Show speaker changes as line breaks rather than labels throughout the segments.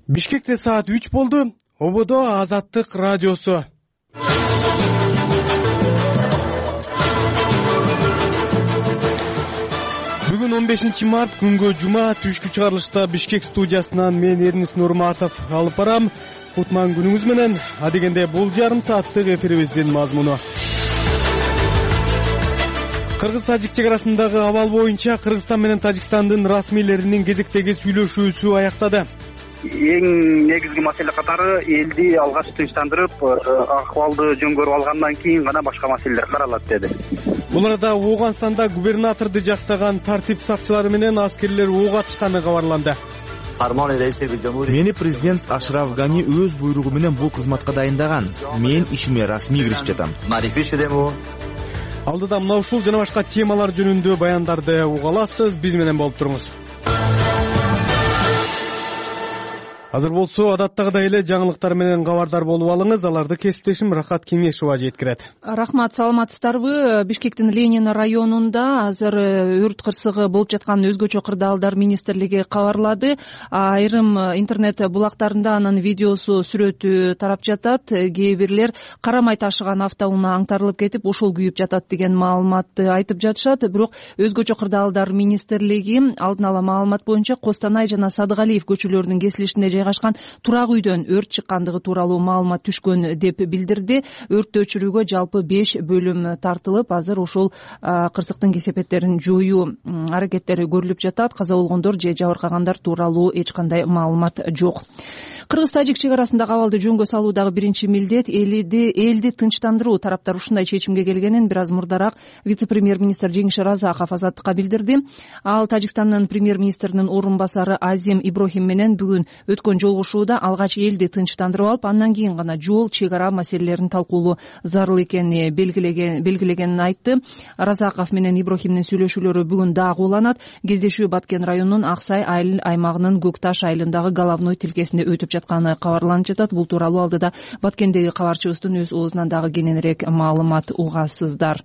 Бишкекте саат 3 болду. Ободо Азаттык радиосу. Бүгүн 15-март күнгө жума түшкү чыгарылышта Бишкек студиясынан мен Эрнис Нурматов алып барам. Кутман күнүңүз менен. Адегенде бул жарым сааттык эфирибиздин мазмуну. Кыргыз-Тажик чек арасындагы абал боюнча Кыргызстан менен Тажикстандын расмийлеринин кезектеги сүйлөшүүсү аяктады.
Эң негизги маселе катары элди алгач тынчтандырып, акыбалды жөн көрүп алгандан кийин гана башка маселелер каралат деди.
Бул арада Ооганстанда губернаторду жактаган тартип сакчылары менен аскерлер ок атышканы кабарланды.
Мени президент Ашраф Гани өз буйругу менен бул кызматка дайындаган. Мен ишиме расмий киришип жатам.
Алдыда мына ушул жана башка темалар жөнүндө баяндарды уга аласыз. Биз менен болуп туруңуз. Азыр болсо адаттагыдай эле жаңылыктар менен кабардар болуп алыңыз. Аларды кесиптешим Рахат Кеңешова жеткирет.
Рахмат, саламатсыздарбы? Бишкектин Ленин районунда азыр өрт кырсыгы болуп жаткан өзгөчө кырдаалдар министрлиги кабарлады. Айрым интернет булактарында анын видеосу, сүрөтү тарап жатат. Кээ бирлер карамай ташыган автоунаа аңтарылып кетип, ушул күйүп жатат деген маалыматты айтып жатышат. Бирок өзгөчө кырдаалдар министрлиги алдын ала маалымат боюнча Костанай жана Садыгалиев көчөлөрүнүн кесилишинде жайгашкан турак үйдөн өрт чыккандыгы тууралуу маалымат түшкөн деп билдирди. Өрттү өчүрүүгө жалпы 5 бөлүм тартылып, азыр ушул кырсыктын кесепеттерин жоюу аракеттери көрүлүп жатат. Каза болгондор же жабыркагандар тууралуу эч кандай маалымат жок. Кыргыз-Тажик чек арасындагы абалды жөнгө салуудагы биринчи милдет элди тынчтандыруу. Тараптар ушундай чечимге келгенин бир аз мурдараак вице-премьер-министр Жеңиш Разаков Азаттыкка билдирди. Ал Тажикстандын премьер-министринин орун басары Азим Иброхим менен бүгүн өткөн жолугушууда алгач элди тынчтандырып алып, андан кийин гана жол, чек ара маселелерин талкуулоо зарыл экенин белгилегенин айтты. Разаков менен Иброхимдин сүйлөшүүлөрү бүгүн дагы уланат. Кездешүү Баткен районунун Аксай айыл аймагынын Көкташ айылындагы Головной тилкесинде өтүп жатканы кабарланып жатат. Бул тууралуу алдыда Баткендеги кабарчыбыздын өз оозунан дагы кененирээк маалымат угасыздар.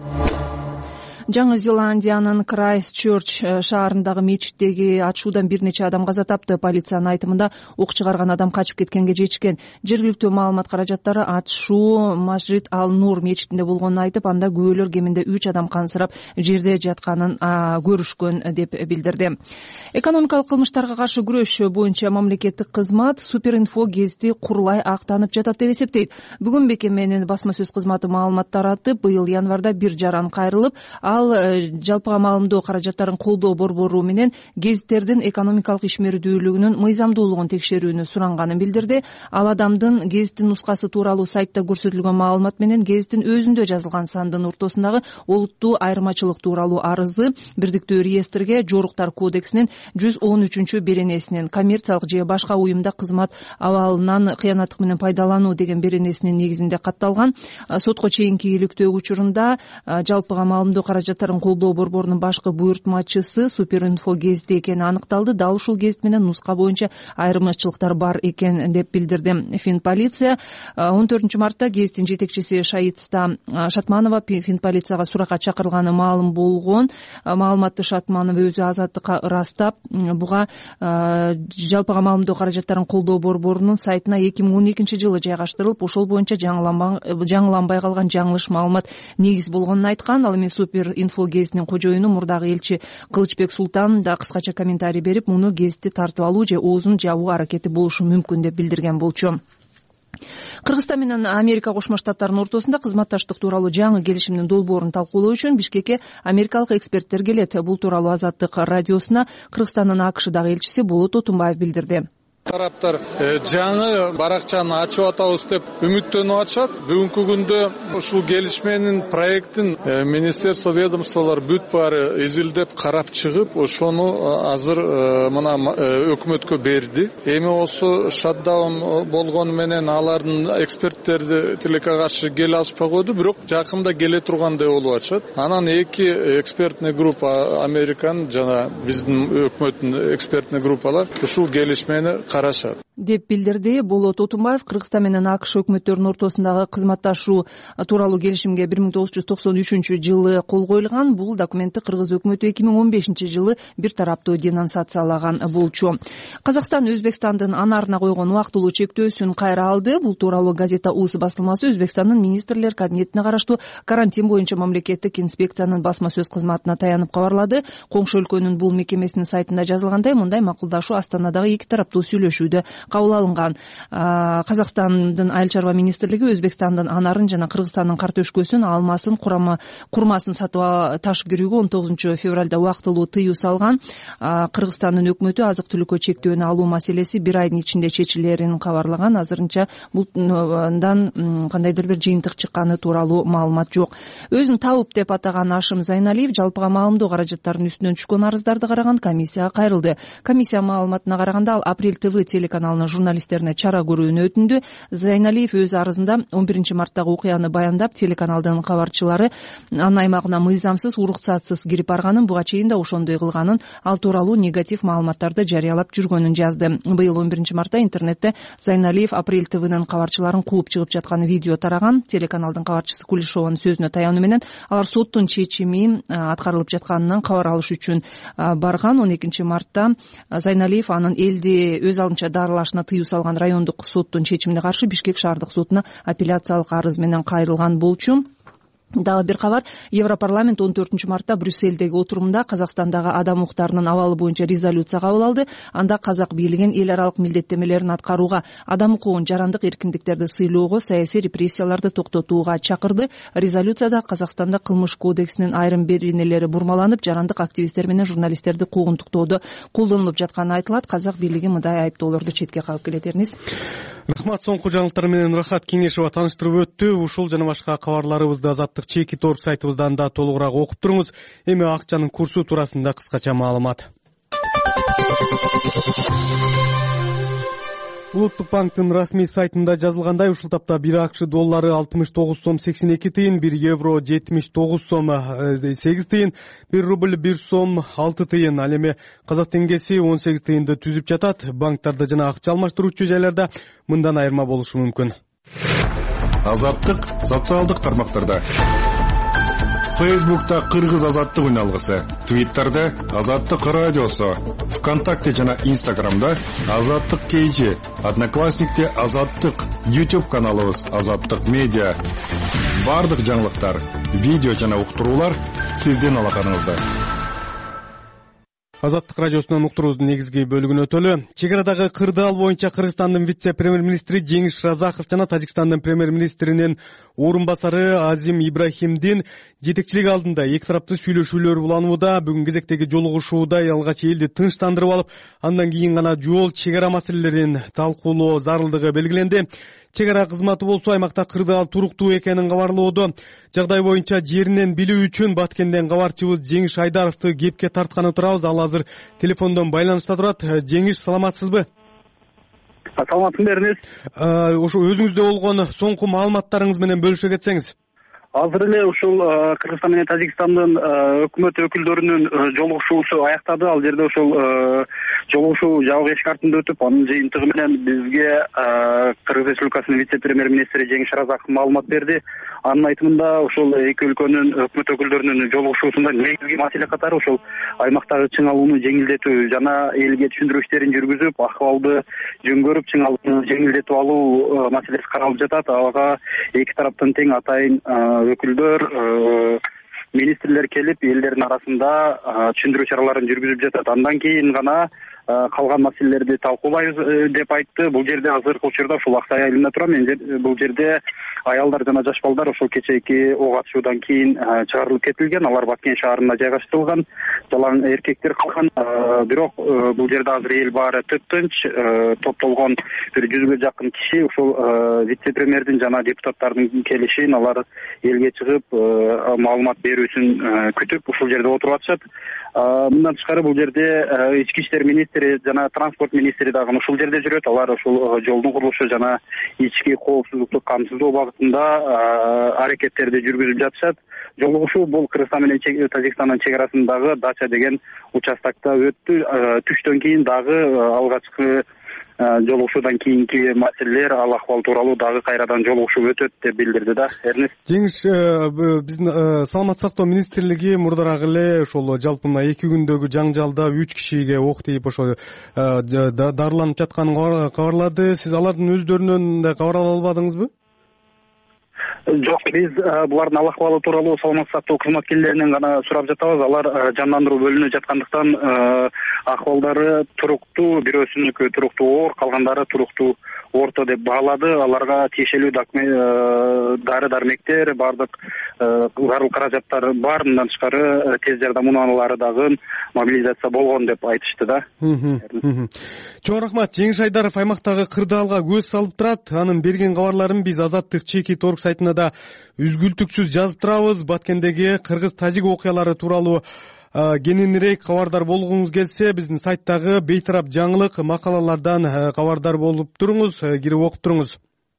Жаңы Зеландиянын Крайстчерч шаарындагы мечиттеги атышуудан бир нече адам каза тапты. Полициянын айтымында ок чыгарган адам качып кеткенге жетишкен. Жергиликтүү маалымат каражаттары атышуу Масжид Ал-Нур мечитинде болгонун айтып, анда күбөлөр кеминде 3 адам кансырап жерде жатканын көрүшкөн деп билдирди. Экономикалык кылмыштарга каршы күрөш боюнча мамлекеттик кызмат Суперинфо гезити курулай актанып жатат деп эсептейт. Бүгүн мекеменин басма сөз кызматы маалымат таратып, быйыл январда бир жаран кайрылып, ал жалпыга маалымдоо каражаттарын колдоо борбору менен гезиттердин экономикалык ишмердүүлүгүнүн мыйзамдуулугун текшерүүнү суранганын билдирди. Ал адамдын гезиттин нускасы тууралуу сайтта көрсөтүлгөн маалымат менен гезиттин өзүндө жазылган сандын ортосундагы олуттуу айырмачылык тууралуу арызы Бирдиктүү реестрге Жоруктар кодексинин 113 беренесинин коммерциялык же башка уюмда кызмат абалынан кыянаттык менен пайдалануу деген беренесинин негизинде катталган. Сотко чейинки иликтөө учурунда жалпыга маалымдоо каражаттарын колдоо борборунун башкы буйртмачысы Суперинфо гезити экени аныкталды. Дал ушул гезит менен нуска боюнча айырмачылыктар бар экен деп билдирди Финполиция. 14-мартта гезиттин жетекчиси Шаитста Шатманова Финполицияга суракка чакырылганы маалым болгон. Маалыматты Шатманова өзү Азаттыкка ырастап, буга жалпыга маалымдоо каражаттарын колдоо борборунун сайтына 2012 жылы жайгаштырылып, ошол боюнча жаңыланбай калган жаңылыш маалымат негиз болгонун айткан. Ал эми Суперинфо гезитинин кожоюну мурдагы элчи Кылычбек Султан да кыскача комментарий берип, муну гезитти тартып алуу же оозун жабуу аракети болушу мүмкүн деп билдирген болчу. Кыргызстан менен Америка Кошмо Штаттарынын ортосунда кызматташтык тууралуу жаңы келишимдин долбоорун талкуулоо үчүн Бишкекке америкалык эксперттер келет. Бул тууралуу Азаттык радиосуна Кыргызстандын АКШдагы элчиси Болот Отунбаев билдирди.
Тараптар жаңы баракчаны ачып атабыз деп үмүттөнүп атышат. Бүгүнкү күндө ушул келишменин проектин министерство ведомстволор бүт баары изилдеп карап чыгып, ошону азыр мына өкмөткө берди. Эми осы шатдаун болгону менен алардын эксперттерди тилекке каршы келе алышпай койду, бирок жакында келе тургандай болуп атышат. Анан эки экспертный группа Американын жана биздин өкмөттүн экспертный группалар ушул келишмени карашат
деп билдирди Болот Отунбаев. Кыргызстан менен АКШ өкмөттөрүнүн ортосундагы кызматташуу тууралуу келишимге 1993-жылы кол коюлган. Бул документти кыргыз өкмөтү 2015-жылы бир тараптуу денонсациялаган болчу. Казакстан Өзбекстандын анарына койгон убактылуу чектөөсүн кайра алды. Бул тууралуу газета УЗ басылмасы Өзбекстандын министрлер кабинетине караштуу карантин боюнча мамлекеттик инспекциянын басма сөз кызматына таянып кабарлады. Коңшу өлкөнүн бул мекемесинин сайтында жазылгандай, мындай макулдашуу Астанадагы эки тараптуу сүйлөшүүдө кабыл алынган. Казакстандын айыл чарба министрлиги Өзбекстандын анарын жана Кыргызстандын картөшкөсүн, алмасын, курмасын сатып ташып кирүүгө 19 февралда убактылуу тыюу салган. Кыргызстандын өкмөтү азык түлүккө чектөөнү алуу маселеси бир айдын ичинде чечилерин кабарлаган. Азырынча булдан кандайдыр бир жыйынтык чыкканы тууралуу маалымат жок. Өзүн табып деп атаган Ашым Зайналиев жалпыга маалымдоо каражаттарынын үстүнөн түшкөн арыздарды караган комиссияга кайрылды. Комиссия маалыматына караганда ал Апрель ТВ телеканалынын журналисттерине чара көрүүнү өтүндү. Зайналиев өз арызында 11 марттагы окуяны баяндап, телеканалдын кабарчылары анын аймагына мыйзамсыз, уруксатсыз кирип барганын, буга чейин да ошондой кылганын, ал тууралуу негатив маалыматтарды жарыялап жүргөнүн жазды. Быйыл 11 мартта интернетте Зайналиев Апрель ТВнын кабарчыларын кууп чыгып жаткан видео тараган. Телеканалдын кабарчысы Кулишованын сөзүнө таянуу менен алар соттун чечими аткарылып жатканынан кабар алыш үчүн барган. 12 мартта Зайналиев анын элди өз алдынча дарылашына тыюу салган райондук соттун чечимине каршы Бишкек шаардык сотуна апелляциялык арыз менен кайрылган болчу. Дагы бир кабар. Европарламент 14 мартта Брюссельдеги отурумда Казакстандагы адам укуктарынын абалы боюнча резолюция кабыл алды. Анда казак бийлигин эл аралык милдеттемелерин аткарууга, адам укугун, жарандык эркиндиктерди сыйлоого, саясий репрессияларды токтотууга чакырды. Резолюцияда Казакстанда кылмыш кодексинин айрым беренелери бурмаланып, жарандык активисттер менен журналисттерди куугунтуктоодо колдонулуп жатканы айтылат. Казак бийлиги мындай айыптоолорду четке кагып келет. Эрнис.
Рахмат. Соңку жаңылыктар менен Рахат Кеңешова таныштырып өттү. Ушул жана башка кабарларыбызды Азаттык Чеки.орг сайтыбыздан да толугураак окуп туруңуз. Эми акчанын курсу туурасында кыскача маалымат. Улуттук банктын расмий сайтында жазылгандай, ушул тапта 1 АКШ доллары 69 сом 82 тыйын, 1 евро 79 сом 8 тыйын, 1 рубль 1 сом 6 тыйын. Ал эми казак теңгеси 18 тыйынды түзүп жатат. Банктарда жана акча алмаштыруучу жайларда мындан айырма болушу мүмкүн.
Азаттык социалдык тармактарда. Фейсбукта Кыргыз азаттык үналгысы, Твиттерде Азаттык радиосу, ВКонтакте жана Инстаграмда Азаттык кейжи, Одноклассникте Азаттык, YouTube каналыбыз Азаттык медиа. Бардык жаңылыктар, видео жана уктуруулар сиздин алаканыңызда.
Азаттык радиосунун уктуруубуздун негизги бөлүгүнө өтөлү. Чек арадагы кырдаал боюнча Кыргызстандын вице-премьер-министри Жеңиш Разаков жана Тажикстандын премьер-министринин орун басары Азим Ибрахимдин жетекчилиги алдында эки тараптуу сүйлөшүүлөр уланууда. Бүгүн кезектеги жолугушууда алгач элди тынчтандырып алып, андан кийин гана жол чек ара маселелерин талкуулоо зарылдыгы белгиленди. Чек ара кызматы болсо аймакта кырдаал туруктуу экенин кабарлоодо. Жагдай боюнча жеринен билүү үчүн Баткенден кабарчыбыз Жеңиш Айдаровду кепке тартканы турабыз. Ал азыр телефондон байланышта турат. Жеңиш, саламатсызбы?
Саламатсызбы, Эрнис?
Ошо өзүңүздө болгон соңку маалыматтарыңыз менен бөлүшө кетсеңиз.
Азыр эле ушул Кыргызстан менен Тажикстандын өкмөт өкүлдөрүнүн жолугушуусу аяктады. Ал жерде ушул жолугушуу жабык эшик артында өтүп, анын жыйынтыгы менен бизге Кыргыз Республикасынын вице-премьер-министри Жеңиш Разаков маалымат берди. Анын айтымында ушул эки өлкөнүн өкмөт өкүлдөрүнүн жолугушуусунда негизги маселе катары ушул аймактагы чыңалууну жеңилдетүү жана элге түшүндүрүү иштерин жүргүзүп, акыбалды жөнгөрүп, чыңалууну жеңилдетип алуу маселеси каралып жатат. Ага эки тараптан тең атайын өкүлдөр, министрлер келип, элдердин арасында түшүндүрүү чараларын жүргүзүп жатат. Андан кийин гана калган маселелерди талкуулайбыз деп айтты. Бул жерде азыркы учурда ушул Аксай айылында турам. Бул жерде аялдар жана жаш балдар ошол кечээки ок атышуудан кийин чыгарылып кетилген. Алар Баткен шаарына жайгаштырылган. Жалаң эркектер калган. Бирок бул жерде азыр эл баары тып-тынч, топтолгон бир 100гө жакын киши ушул вице-премьердин жана депутаттардын келишин, алар элге чыгып маалымат берүүсүн күтүп ушул жерде отуруп атышат. Мындан тышкары бул жерде ички иштер министри жана транспорт министри дагы ушул жерде жүрөт. Алар ушул жолдун курулушу жана ички коопсуздукту камсыздоо багытында аракеттерди жүргүзүп жатышат. Жолугушуу бул Кыргызстан менен Тажикстандын чек арасындагы Дача деген участокто өттү. Түштөн кийин дагы алгачкы жолугушуудан кийинки маселелер, ал акыбал тууралуу дагы кайрадан жолугушуу өтөт деп билдирди да. Эрнест
Жеңиш, биздин саламаттык сактоо министрлиги мурдараак эле ошол жалпы мына 2 күндөгү жаңжалда 3 кишиге ок тийип ошо дарыланып жатканын кабарлады. Сиз алардын өздөрүнөн кабар ала албадыңызбы?
Жок, биз булардын ал акыбалы тууралуу саламаттык сактоо кызматкерлеринен гана сурап жатабыз. Алар жандандыруу бөлүнүп жаткандыктан акыбалдары туруктуу, бирөөсүнүкү туруктуу оор, калгандары туруктуу орто деп баалады. Аларга тиешелүү дары дармектер, баардык зарыл каражаттар бар. Мындан тышкары тез жардам унаалары дагы мобилизация болгон деп айтышты да.
Чоң рахмат. Жеңиш Айдаров аймактагы кырдаалга көз салып турат. Анын берген кабарларын биз Азаттык Чеки.org сайтына да үзгүлтүксүз жазып турабыз. Баткендеги кыргыз-тажик окуялары тууралуу кененирээк кабардар болгуңуз келсе, биздин сайттагы бейтарап жаңылык макалалардан кабардар болуп туруңуз, кирип окуп туруңуз.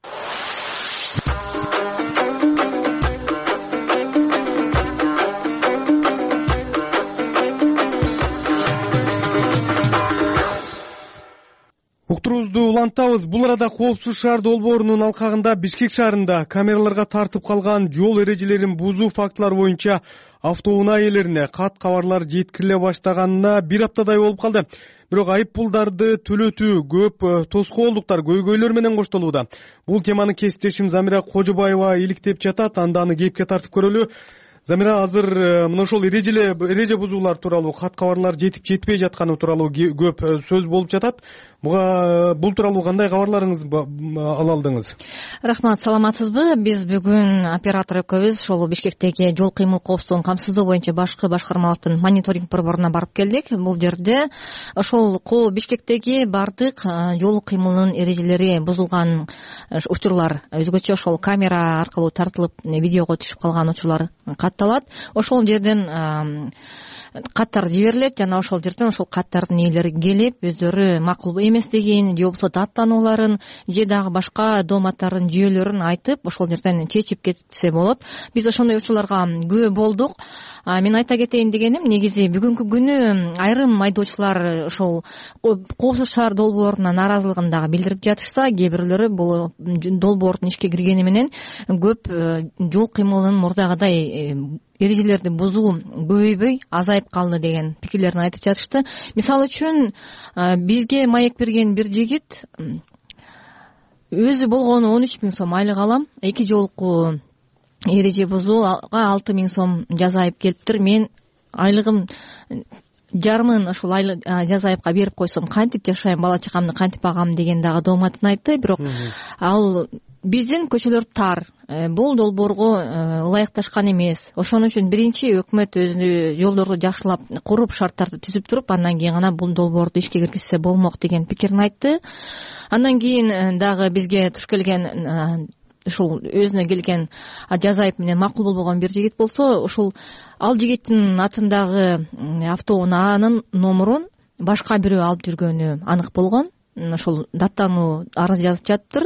Уктуруубузду улантабыз. Бул арада Коопсуз шаар долбоорунун алкагында Бишкек шаарында камераларга тартып калган жол эрежелерин бузуу фактылары боюнча автоунаа ээлерине кат кабарлар жеткириле баштаганына 1 аптадай болуп калды. Бирок айып пулдарды төлөтүү көп тоскоолдуктар, көйгөйлөр менен коштолууда. Бул теманы кесиптешим Замира Кожобаева иликтеп жатат. Анда аны кепке тартып көрөлү. Замира, азыр мына ошол эреже бузуулар тууралуу, кат кабарлар жетип жетпей жатканы тууралуу көп сөз болуп жатат. Бул тууралуу кандай кабарларыңыз ала алдыңыз?
Рахмат, саламатсызбы? Биз бүгүн оператор экөөбүз ошол Бишкектеги жол кыймыл коопсуздугун камсыздоо боюнча башкы башкармалыктын мониторинг борборуна барып келдик. Бул жерде ошол Бишкектеги бардык жол кыймылынын эрежелери бузулган учурлар, өзгөчө ошол камера аркылуу тартылып видеого түшүп калган учурлар катталат. Ошол жерден каттар жиберилет жана ошол жерден ошол каттардын ээлери келип, өздөрү макул эместигин, же болбосо даттанууларын, же дагы башка дооматтардын жүйөлөрүн айтып, ошол жерден чечип кетсе болот. Биз ошондой учурларга күбө болдук. Мен айта кетейин дегеним, негизи бүгүнкү күнү айрым айдоочулар ошол Коопсуз шаар долбоорунан нааразылыгын дагы билдирип жатышса, кээ бирлөрү бул долбоордун ишке киргени менен көп жол кыймылынын мурдагыдай эрежелерди бузуу көбөйбөй азайып калды деген пикирлерин айтып жатышты. Мисалы үчүн бизге маек берген бир жигит өзү болгону 13 000 сом айлык алам, 2 жолку эреже бузууга 6 000 сом жазайып келиптир. Мен айлыгым жарымын ошол жазайыпка берип койсом кантип жашайм, бала чакамды кантип багам деген дагы дооматын айтты. Бирок ал биздин көчөлөр тар, бул долбоорго ылайыкташкан эмес. Ошон үчүн биринчи өкмөт өзү жолдорду жакшылап куруп, шарттарды түзүп туруп, андан кийин гана бул долбоорду ишке киргизсе болмок деген пикирин айтты. Андан кийин дагы бизге туш келген ушул өзүнө келген жазайып менен макул болбогон бир жигит болсо, ушул ал жигиттин атындагы автоунаанын номерун башка бирөө алып жүргөнү анык болгон. Ошол даттануу арыз жазып жатыптыр.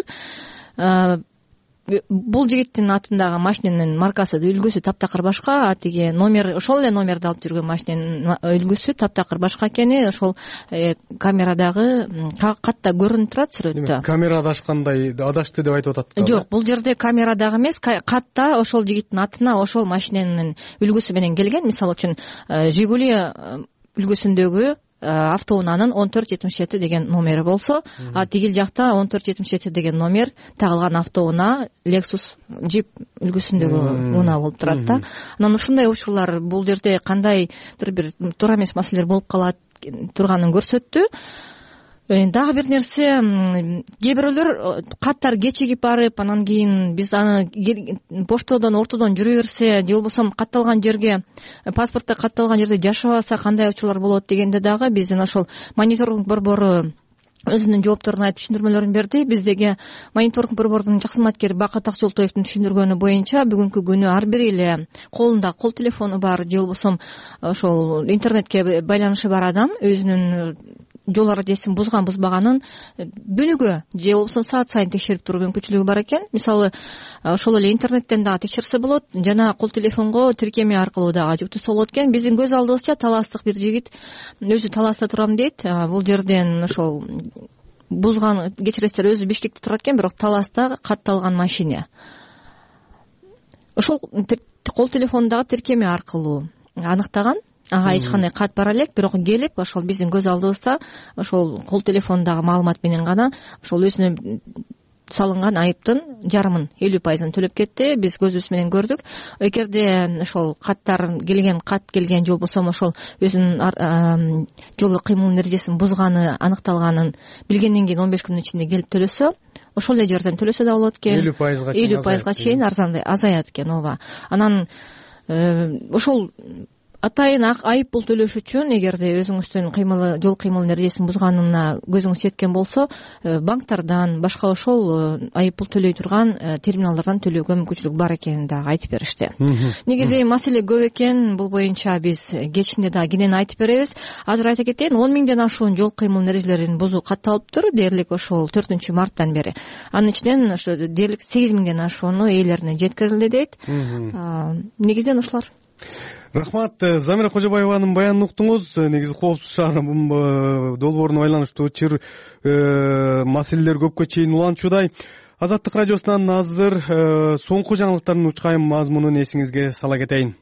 Бул жигиттин атындагы машиненин маркасы, үлгүсү таптакыр башка, атиги номер, ошол эле номерди алып жүргөн машиненин үлгүсү таптакыр башка экени ошол камерадагы катта көрүнүп турат сүрөттө.
Камера адашты деп айтып атат.
Жок, бул жерде камерадагы эмес, катта ошол жигиттин атына ошол машиненин үлгүсү менен келген. Мисалы үчүн Жигули үлгүсүндөгү автоунаанын 1477 деген номери болсо, тигил жакта 1477 деген номер тагылган автоунаа Lexus Jeep үлгүсүндөгү унаа болуп турат да. Анан ушундай учурлар бул жерде кандайдыр бир туура эмес маселелер болуп калат турганын көрсөттү. Дагы бир нерсе, кээ бирөөлөр каттар кечигип барып, анан кийин биз аны поштодон, ортодон жүрө берсе, же болбосо катталган жерге, паспортто катталган жерде жашабаса кандай учурлар болот дегенде дагы биздин ошол мониторинг борбору өзүнүн жоопторун айтып түшүндүрмөлөрүн берди. Биздеги мониторинг борбордун чак кызматкери Бакыт Акжолтоевдун түшүндүргөнү боюнча бүгүнкү күнү ар бири эле колунда кол телефону бар, же болбосо ошол интернетке байланышы бар адам өзүнүн жол эрежесин бузган бузбаганын күнүгө же болбосо саат сайын текшерип туруу мүмкүнчүлүгү бар экен. Мисалы ошол эле интернеттен дагы текшерсе болот, жана кол телефонго тиркеме аркылуу дагы жүктөсө болот экен. Биздин көз алдыбызча таластык бир жигит өзү таласта турам дейт. Бул жерден ошол бузган, кечиресиздер, өзү Бишкекте турат экен, бирок Таласта катталган машина. Ошол кол телефондагы тиркеме аркылуу аныктаган. Ага эч кандай кат бара элек, бирок келип ошол биздин көз алдыбызда ошол кол телефондагы маалымат менен гана ошол өзүнө салынган айыптын жарымын, 50% төлөп кетти. Биз көзүбүз менен көрдүк. Эгерде ошол каттар келген жол болсо, ошол өзүнүн жол кыймыл эрежесин бузганы аныкталганын билгенден кийин 15 күнүн ичинде келип төлөсө, ошол эле жерден төлөсө да болот экен. 50%га чейин азаят экен. ооба. Анан ошол атайын айып пул төлөш үчүн, эгерде өзүңүздүн жол кыймыл эрежесин бузганына көзүңүз жеткен болсо, банктардан, башка ошол айып пул төлөй турган терминалдардан төлөөгө мүмкүнчүлүк бар экенин дагы айтып беришти. Негизи маселе көп экен. Бул боюнча биз кечинде дагы кенен айтып беребиз. Азыр айта кетейин, 10 миңден ашуун жол кыймыл эрежелерин бузуу катталыптыр дээрлик ошол 4-марттан бери. Анын ичинен ошо дээрлик 8 миңден ашууну ээлерине жеткирилди дейт. Негизинен ушулар.
Рахмат. Замира Кожобаеванын баянын уктуңуз. Негизи коопсуз шаар долбооруна байланыштуу чыр маселелер көпкө чейин уланчудай. Азаттык радиосунан азыр соңку жаңылыктардын учкайым мазмунун эсиңизге сала кетейин.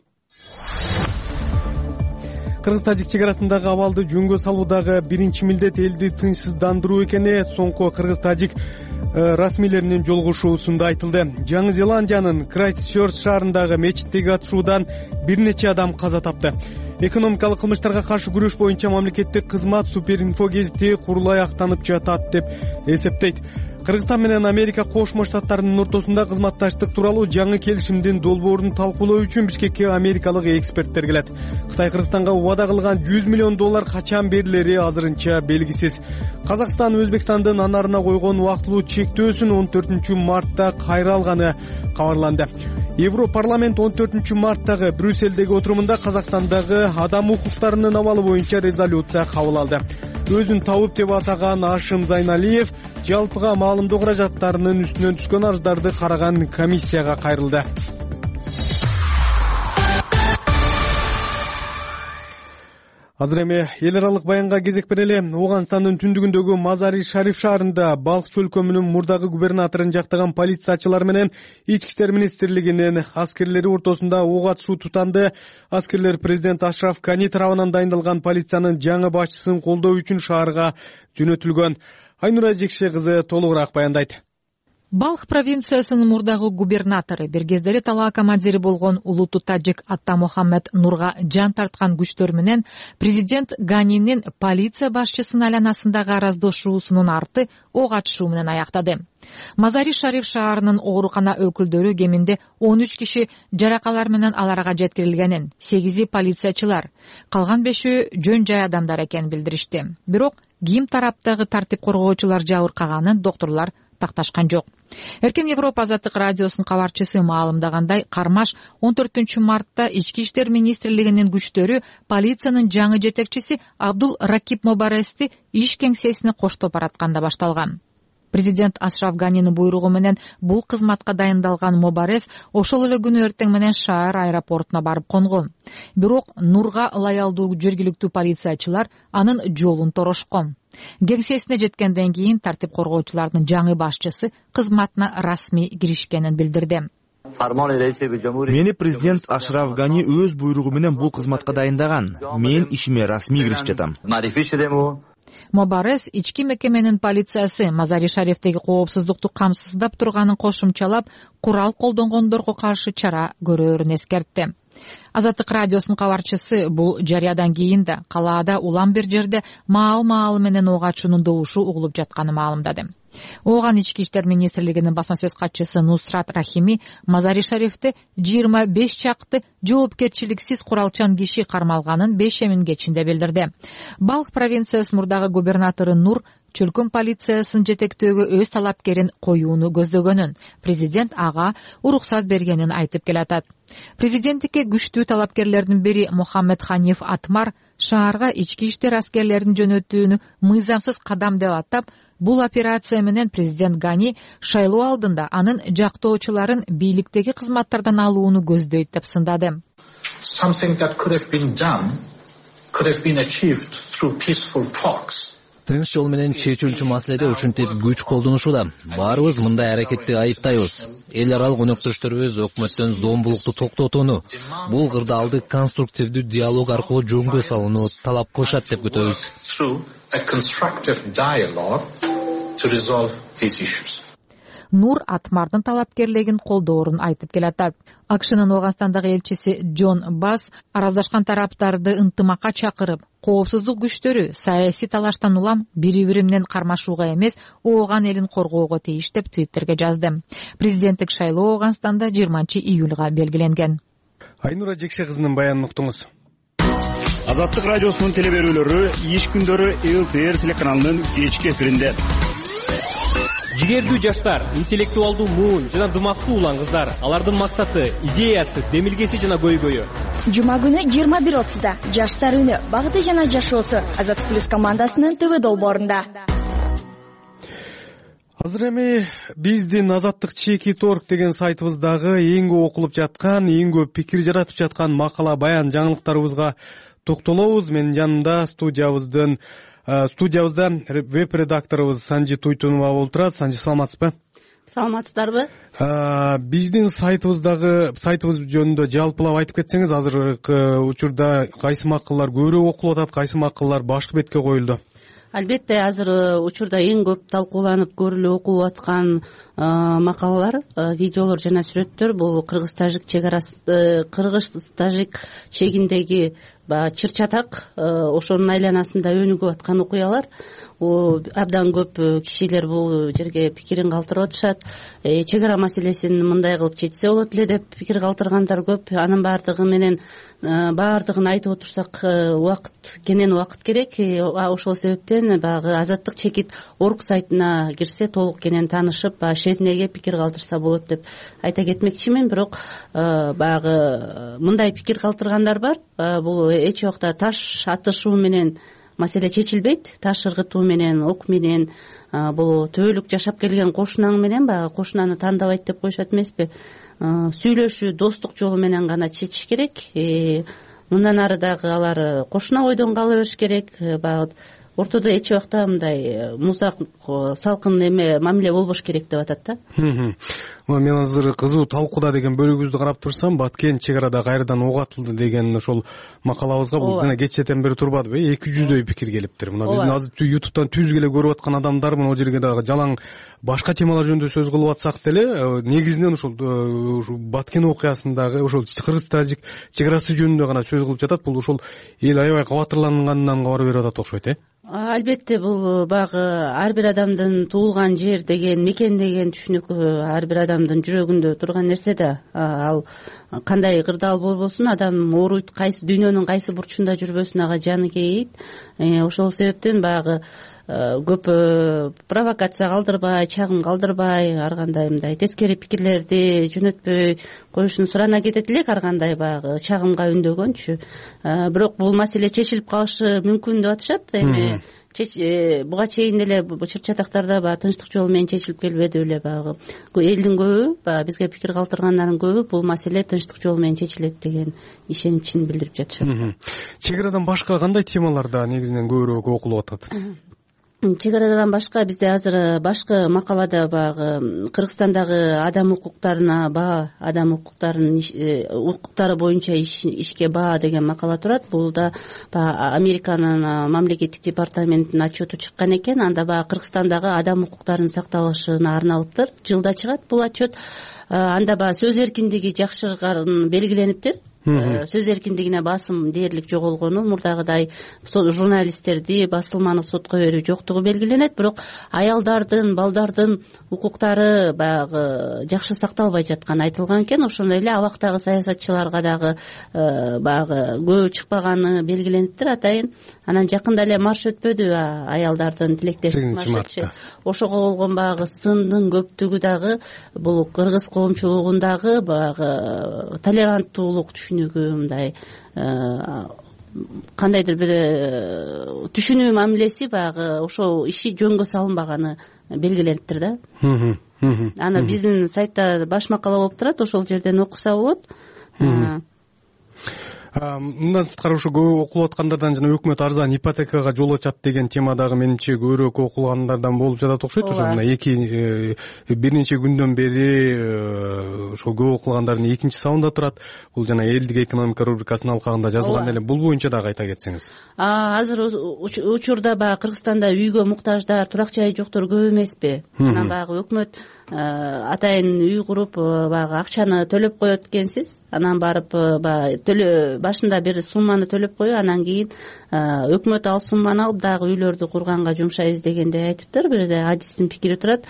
Кыргыз-тажик чек арасындагы абалды жөнгө салуудагы биринчи милдет элди тынчсыздандыруу экени соңку кыргыз-тажик расмийлеринин жолугушуусунда айтылды. Жаңы Зеландиянын Крайстчерч шаарындагы мечиттеги атышуудан бир нече адам каза тапты. Экономикалык кылмыштарга каршы күрөш боюнча мамлекеттик кызмат Суперинфо гезити курулай актанып жатат деп эсептейт. Кыргызстан менен Америка Кошмо Штаттарынын ортосунда кызматташтык тууралуу жаңы келишимдин долбоорун талкуулоо үчүн Бишкекке америкалык эксперттер келет. Кытай Кыргызстанга убада кылган $100 миллион качан берилери азырынча белгисиз. Казакстан Өзбекстандын анарына койгон убактылуу чектөөсүн 14 мартта кайра алганы кабарланды. Европарламент 14 марттагы Брюсселдеги отурумунда Казакстандагы адам укуктарынын абалы боюнча резолюция кабыл алды. Өзүн табып деп атаган Ашым Зайналиев жалпыга маалымдоо каражаттарынын үстүнөн түшкөн арыздарды караган комиссияга кайрылды. Азыр эми эл аралык баянга кезек берели. Ооганстандын түндүгүндөгү Мазари Шариф шаарында Балк чөлкөмүнүн мурдагы губернаторун жактаган полициячылар менен Ички иштер министрлигинин аскерлери ортосунда ок атышуу тутанды. Аскерлер президент Ашраф Гани тарабынан дайындалган полициянын жаңы башчысын колдоо үчүн шаарга жөнөтүлгөн. Айнура Жекше кызы толугураак баяндайт.
Балх провинциясынын мурдагы губернатору, бир кездери талаа командири болгон улуттуу тажик Атта Мухаммед Нурга жан тарткан күчтөр менен президент Ганинин полиция башчысынын айланасындагы араздашуусунун арты ок атышуу менен аяктады. Мазари Шариф шаарынын оорукана өкүлдөрү кеминде 13 киши жаракалар менен аларга жеткирилгенин, 8 полициячылар, калган 5 жөн жай адамдар экенин билдиришти. Бирок ким тараптагы тартип коргоочулар жабыркаганын доктурлар такташкан жок. Эркен Европа азаттык радиосунун кабарчысы маалымдагандай, кармаш 14 мартта Ички иштер министрлигинин күчтөрү полициянын жаңы жетекчиси Абдул Ракип Мобарести иш кеңсесине коштоп баратканда башталган. Президент Ашраф Ганинин буйругу менен бул кызматка дайындалган Мобарес ошол эле күнү эртең менен шаар аэропортуна барып конгон. Бирок Нурга ылайалдуу жергиликтүү полициячылар анын жолун торошкон. Кеңсесине жеткенден кийин тартип коргоочулардын жаңы башчысы кызматына расмий киришкенин билдирди.
Мени президент Ашраф Гани өз буйругу менен бул кызматка дайындаган. Мен ишиме расмий кирип жатам.
Мобарес ички мекеменин полициясы Мазари Шарифтеги коопсуздукту камсыздап турганын кошумчалап, курал колдонгондорго каршы чара көрөөрүн эскертти. Азаттык радиосунун кабарчысы бул жарыядан кийин да калаада улам бир жерде маал менен ок атышуунун добушу угулуп жатканын маалымдады. Ооган Ички иштер министрлигинин басма сөз катчысы Нусрат Рахими Мазари Шарифте 25 чакты жоопкерчиликсиз куралчан киши кармалганын 5 кечинде билдирди. Балх провинциясынын мурдагы губернатору Нур чөлкөм полициясын жетектөөгө өз талапкерин коюуну көздөгөнүн, президент ага уруксат бергенин айтып келатат. Президенттикке күчтүү талапкерлердин бири Мухаммед Ханиф Атмар шаарга ички иштер аскерлерин жөнөтүүнү мыйзамсыз кадам деп атап, бул операция менен президент Гани шайлоо алдында анын жактоочуларын бийликтеги кызматтардан алууну көздөйт деп сындады.
Something that could have been done could have been achieved through peaceful talks. Тынч жол менен чечүүчү маселеде ушинтип күч колдонушууда. Баарыбыз мындай аракетти айыптайбыз. Эл аралык өнөктөштөрүбүз өкмөттөн зомбулукту токтотууну, бул кырдаалды конструктивдүү диалог аркылуу жөнгө салууну талап кылышат деп күтөбүз.
Нур Атмардын талапкерлигин колдоорун айтып келатат. АКШнын Ооганстандагы элчиси Джон Басс араздашкан тараптарды ынтымакка чакырып, коопсуздук күчтөрү саясий талаштан улам бири-бири менен кармашууга эмес, Ооган элин коргоого тийиш деп Твиттерге жазды. Президенттик шайлоо Ооганстанда 20-июлга белгиленген.
Айнура Жекше кызынын баянын уктуңуз.
Азаттык радиосунун телеберүүлөрү иш күндөрү ЛТР телеканалынын кечки эфиринде.
Жигердүү жаштар, интеллектуалдуу муун жана дымактуу улан кыздар. Алардын максаты, идеясы, демилгеси жана көйгөйү.
Жума күнү 21:30-да Жаштар үнү, багыты жана жашоосу Азаттык плюс командасынын ТВ долбоорунда.
Азыр эми биздин Азаттык Чекит.org деген сайтыбыздагы эң көп окулуп жаткан, эң көп пикир жаратып жаткан макала, баян, жаңылыктарыбызга токтолобуз. Менин жанымда студиябызда веб-редакторубуз Санжи Туйтунова болуп турат. Санжи, саламатсызбы?
Саламатсыздарбы?
Биздин сайтыбыз жөнүндө жалпылап айтып кетсеңиз, азыркы учурда кайсы макалалар көбүрөөк окулуп атат, кайсы макалалар башкы бетке коюлду?
Албетте, азыр учурда эң көп талкууланып, көрүлүп окулуп аткан макалалар, видеолор жана сүрөттөр бул кыргыз-тажик чегиндеги чыр-чатак, ошонун айланасында өнүгүп аткан окуялар. Абдан көп кишилер бул жерге пикирин калтырып атышат. Чек ара маселесин мындай кылып чечсе болот эле деп пикир калтыргандар көп. Анын баардыгын айтып отурсак кенен убакыт керек. Ошол себептен баягы Азаттык Чекит.org сайтына кирсе толук кенен таанышып, шетинеге пикир калтырса болот деп айта кетмекчимин. Бирок баягы мындай пикир калтыргандар бар. Бул эч убакта таш атышуу менен маселе чечилбейт. Таш ыргытуу менен, ок менен, бул төбөлүк жашап келген кошунаң менен баягы кошунаны тандабайт деп коюшат эмеспи? Сүйлөшүү, достук жолу менен гана чечиш керек. Мындан ары дагы алар кошуна бойдон кала бериш керек. Баягы ортодо эч убакта мындай музак, салкын эме мамиле болбош керек деп атат да.
Мен азыр кызуу талкууда деген бөлүгүбүздү карап турсам, Баткен чек арада кайрадан ок атылды деген ошол макалабызга бул жана кечээден бери турбадыбы? 200дөй пикир келиптир. Мына биздин азыр YouTube'дан түз келе көрүп аткан адамдар мына жерге дагы жалаң башка темалар жөнүндө сөз кылып атсак деле, негизинен ошол Баткен окуясындагы ошол кыргыз-тажик чек арасы жөнүндө гана сөз кылып жатат. Бул ошол эл аябай кабатырланганынан кабар берип атат окшойт,
Албетте, бул багы ар бир адамдын туулган жер деген, мекен деген түшүнүк ар бир адамдын жүрөгүндө турган нерсе да. Ал кандай кырдаал болбосун, адам ооруйт, кайсы дүйнөнүн кайсы бурчунда жүрбөсүн ага жаны кейийт. Ошол себептен багы көп провокация калтырбай, чагым калтырбай, ар кандай мындай тескери пикирлерди жөнөтпөй коюшун сурана кетет элек, ар кандай баягы чагымга үндөгөнчү. Бирок бул маселе чечилип калышы мүмкүн деп атышат. Эми буга чейин деле чыр-чатактарда баягы тынчтык жолу менен чечилип келбеди беле? Баягы элдин көбү, баягы бизге пикир калтыргандардын көбү бул маселе тынчтык жолу менен чечилет деген ишеничин билдирип жатышат.
Чек арадан башка кандай темаларда негизинен көбүрөөк окулуп атат?
Чек арадан башка бизде азыр башкы макалада баягы Кыргызстандагы адам укуктарына адам укуктары боюнча ишке баа деген макала турат. Бул да Американын мамлекеттик департаментинин отчету чыккан экен. Анда баягы Кыргызстандагы адам укуктарынын сакталышына арналыптыр. Жылда чыгат бул отчет. Анда баягы сөз эркиндиги жакшырганы белгилениптир. Сөз эркиндигине басым дээрлик жоголгону, мурдагыдай журналисттерди, басылманы сотко берүү жоктугу белгиленет. Бирок аялдардын, балдардын укуктары баягы жакшы сакталбай жатканы айтылган экен. Ошондой эле абактагы саясатчыларга дагы баягы көп чыкпаганы белгилениптир атайын. Анан жакында эле марш өтпөдү, аялдардын тилектештик маршы. Ошого болгон баягы сындын көптүгү дагы бул кыргыз коомчулугундагы баягы толеранттуулук мындай кандайдыр бир түшүнүү мамилеси баягы ошол иши жөнгө салынбаганы белгилениптир да. Аны биздин сайтта баш макала болуп турат, ошол жерден окуса болот.
Мындан сырткары ошо көп окулуп аткандардан жана өкмөт арзан ипотекага жол ачат деген тема дагы менимче көбүрөөк окулгандардан болуп жатат окшойт. Ошо мына бир нече күндөн бери ошо көп окулгандардын экинчи сабында турат. Бул жана элдик экономика рубрикасынын алкагында жазылган эле. Бул боюнча дагы айта кетсеңиз.
Азыр учурда баягы Кыргызстанда үйгө муктаждар, турак жайы жоктор көп эмеспи? Анан баягы өкмөт атайын үй куруп баягы акчаны төлөп коет экенсиз. Анан барып баягы башында бир сумманы төлөп коюп, анан кийин өкмөт ал сумманы алып дагы үйлөрдү курганга жумшайбыз дегендей айтыптыр. Бир адистин пикири турат.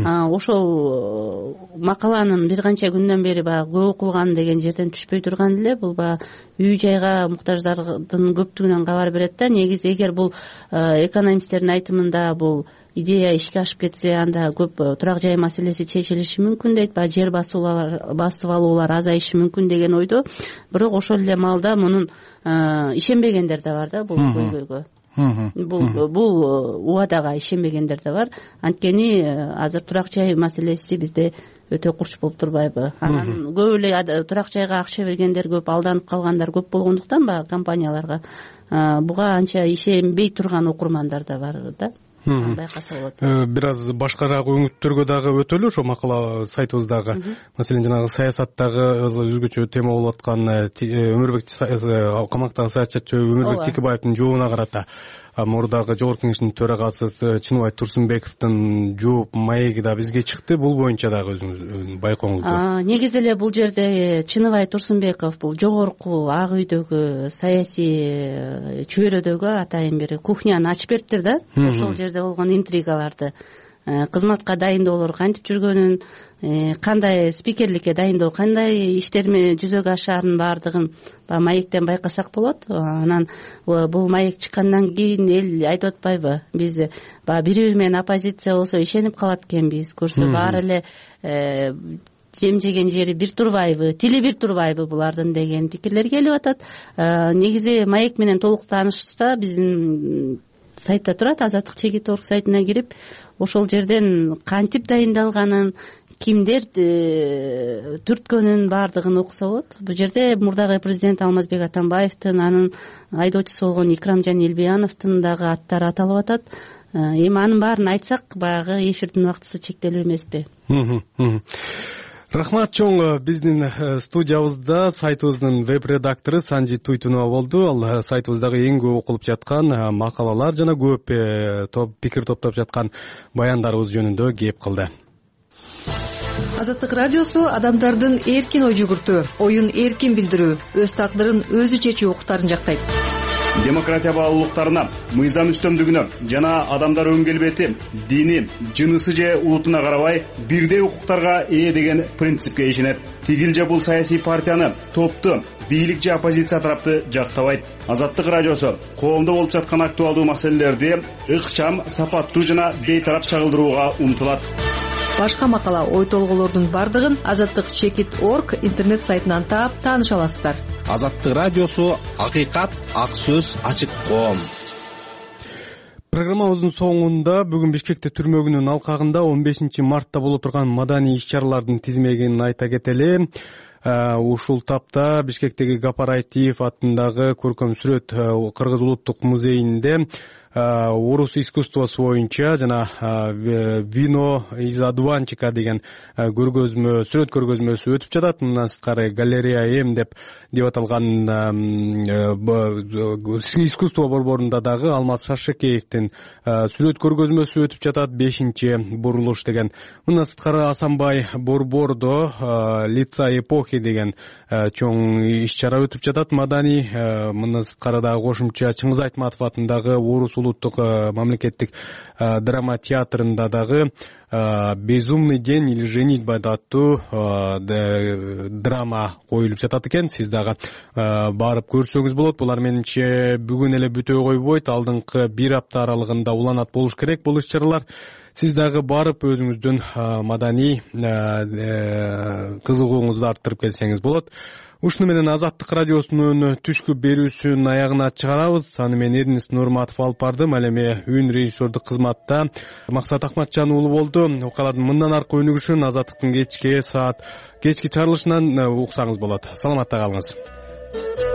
Ошол макаланын бир канча күндөн бери баягы көп окулган деген жерден түшпөй турган эле. Бул баягы үй жайга муктаждардын көптүгүнөн кабар берет да. Негизи эгер бул экономисттердин айтымында бул идея ишке ашып кетсе, анда көп турак жай маселеси чечилиши мүмкүн дейт. Баягы жер басып алуулар азайышы мүмкүн деген ойдо. Бирок ошол эле маалда мунун ишенбегендер да бар да, бул көйгөйгө. Бул убадага ишенбегендер да бар. Анткени азыр турак жай маселеси бизде өтө курч болуп турбайбы? Анан көп эле турак жайга акча бергендер көп, алданып калгандар көп болгондуктан баягы компанияларга буга анча ишенбей турган окурмандар да бар да. Байкаса болот.
Бир аз башкараак өңүттөргө дагы өтөлү ошо макала сайтыбыздагы. Маселен, жанагы саясаттагы өзгөчө тема болуп аткан камактагы саясатчы Өмүрбек Текебаевдин жообуна карата мурдагы Жогорку Кеңештин төрагасы Чыныбай Турсунбековдун жооп маеги да бизге чыкты. Бул боюнча дагы өзүңүз байкооңузду.
Негизи эле бул жерде Чыныбай Турсунбеков бул жогорку Ак үйдөгү саясий чөйрөдөгү атайын бир кухняны ачып бериптир да. Ошол жерде болгон интригаларды, кызматка дайындоолор кантип жүргөнүн, кандай спикерликке дайындоо, кандай иштер жүзөгө ашаарын баардыгын маектен байкасак болот. Анан бул маек чыккандан кийин эл айтып атпайбы, биз бири менен оппозиция болсо ишенип калат экенбиз, көрсө баары эле жем жеген жери бир турбайбы, тили бир турбайбы булардын деген пикирлер келип атат. Негизи маек менен толук таанышса биздин сайтта турат, Азаттык Чекит.орг сайтына кирип, ошол жерден кантип дайындалганын, кимдер түрткөнүн баардыгын окуса болот. Бул жерде мурдагы президент Алмазбек Атамбаевдин, анын айдоочусу болгон Икрамжан Элбияновдун дагы аттары аталып атат. Эми анын баарын айтсак, баягы эфирдин убактысы чектелүү эмеспи?
Рахмат чоң. Биздин студиябызда сайтыбыздын веб-редактору Санжи Туйтунова болду. Ал сайтыбыздагы эң көп окулуп жаткан макалалар жана көп пикир топтоп жаткан баяндарыбыз жөнүндө кеп кылды.
Азаттык радиосу адамдардын эркин ой жүгүртүү, оюн эркин билдирүү, өз тагдырын өзү чечүү укуктарын жактайт.
Демократия баалуулуктарына, мыйзам үстөмдүгүнө жана адамдар өн келбети, дини, жынысы же улутуна карабай бирдей укуктарга ээ деген принципке ишенет. Тигил же бул саясий партияны, топту, бийлик же оппозиция тарапты жактабайт. Азаттык радиосу коомдо болуп жаткан актуалдуу маселелерди ыкчам, сапаттуу жана бейтарап чагылдырууга умтулат.
Башка макала, ой толголордун бардыгын Азаттык Чекит.орг интернет сайтынан таап тааныша аласыздар.
Азаттык радиосу акыйкат, ак сөз, ачык коом.
Программабыздын соңунда бүгүн Бишкекте түрмө күнүнүн алкагында 15 мартта боло турган маданий иш-чаралардын тизмегин айта кетели. Ушул тапта Бишкектеги Гапар Айтиев атындагы көркөм сүрөт Кыргыз улуттук музейинде орус искусствосу боюнча жана вино из одуванчика деген көргөзмө, сүрөт көргөзмөсү өтүп жатат. Мындан сырткары галерея М деп аталган искусство борборунда дагы Алмаз Шаршекеевдин сүрөт көргөзмөсү өтүп жатат. 5-чи бурулуш деген. Мындан сырткары Асанбай Борбордо лица эпохи деген чоң иш-чара өтүп жатат. Маданий мындан сырткары дагы кошумча Чыңгыз Айтматов атындагы орус улуттук мамлекеттик драма театрында дагы «Безумный день» или «Женитьба» аттуу драма коюлуп жатат экен. Сиз дагы барып көрсөңүз болот. Булар менимче бүгүн эле бүтө койбойт. Алдыңкы бир апта аралыгында уланат болуш керек бул иш-чаралар. Сиз дагы барып өзүңүздүн маданий кызыгууңузду арттырып келсеңиз болот. Ушуну менен Азаттык радиосунун түшкү берүүсүнүн аягына чыгарабыз. Аны мен Эрнис Нурматов алып бардым. Ал эми үн режиссердук кызматта Максат Акматжан уулу болду. Окуялардын мындан аркы өнүгүшүн Азаттыктын кечки чыгарылышынан уксаңыз болот. Саламатта калыңыз.